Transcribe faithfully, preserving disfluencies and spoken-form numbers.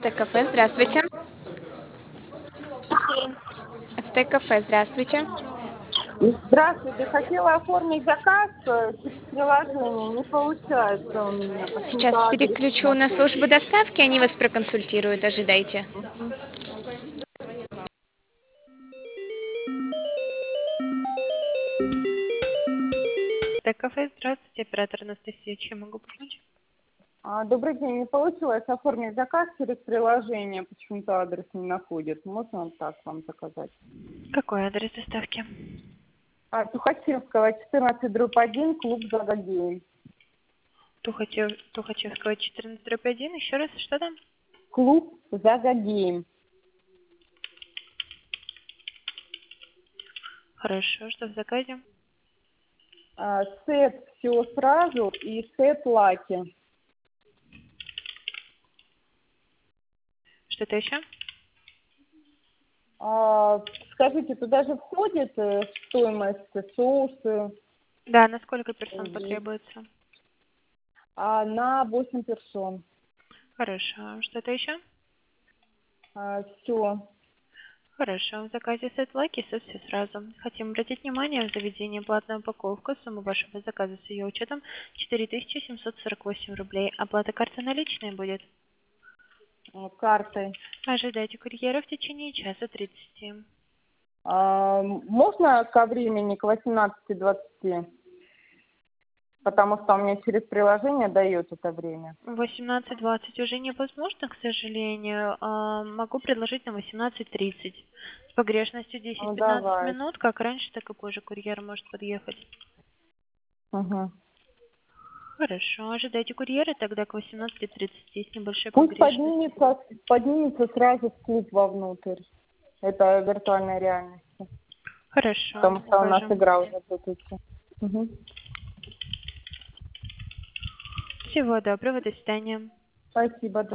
Кафе, здравствуйте. Кафе, здравствуйте. Здравствуйте, хотела оформить заказ э, через приложение, не получается у меня, Сейчас почему-то адрес не переключу на находит. службу доставки, они вас проконсультируют, ожидайте. Мгм. Так, кафе, здравствуйте, оператор Анастасия, чем могу помочь? А, добрый день, не получилось оформить заказ через приложение, почему-то адрес не находит. Можно вот так вам заказать? Какой адрес доставки? А, Тухачевского, четырнадцать дробь один, клуб Загогей. Тухачев... Тухачевского четырнадцать дробь один, еще раз, что там? Клуб Загогей. Хорошо, что в заказе? А, сет все сразу и сет лаки. Что-то еще? А, скажите, туда же входит э, стоимость соусы? Да, на сколько персон И потребуется? А, на восемь персон. Хорошо, что-то еще? Все. Хорошо, в заказе сет лаки со все сразу. Хотим обратить внимание, в заведении платная упаковка, сумма вашего заказа с ее учетом четыре тысячи семьсот сорок восемь рублей. Оплата карты наличной будет. Картой. Ожидайте курьера в течение часа тридцати. А, можно ко времени, к восемнадцати двадцати? Потому что у меня через приложение дает это время. восемнадцать двадцать уже невозможно, к сожалению. А, могу предложить на восемнадцать тридцать. С погрешностью Ну, десять-пятнадцать давай. минут, как раньше, так и позже курьер может подъехать. Угу. Хорошо, ожидайте курьера тогда к восемнадцати тридцати с небольшой Пусть погрешностью. поднимется, поднимется сразу в клуб вовнутрь. Это виртуальная реальность. Хорошо, Потому что у нас укажем. игра уже будет идти. Угу. Всего доброго, до свидания. Спасибо.